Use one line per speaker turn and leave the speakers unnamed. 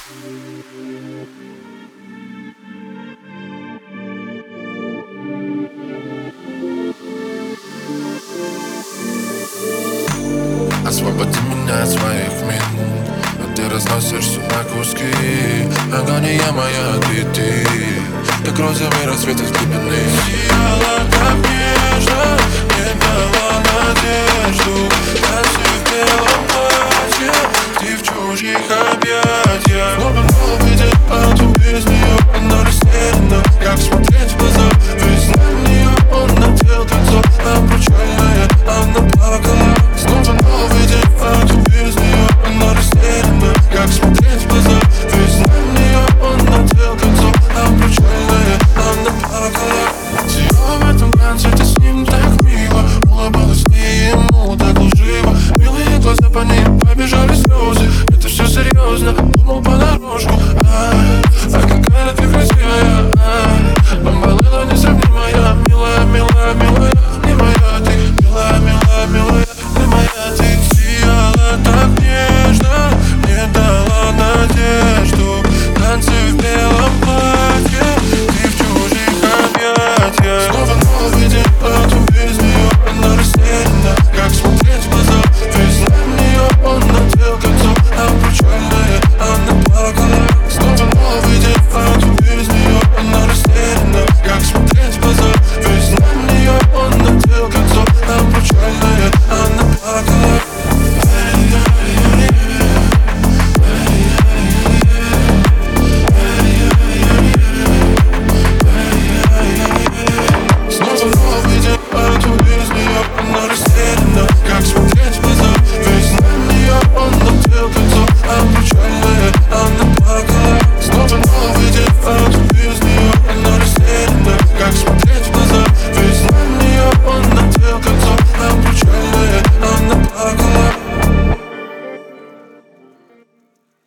Освободи меня от своих мин, а ты разносишься на куски. Агония моя, ты как розовый рассвет из глубины. Сияла так нежно, не дала надежду. Танцы в белом платье, ты в чужих объятиях. Снова видит потом без нее, она растеряна. Как смотреть в глаза, весь на нее, он надел лицо. А прощальная, она плакала. Снова видит потом без нее, она растеряна. Как смотреть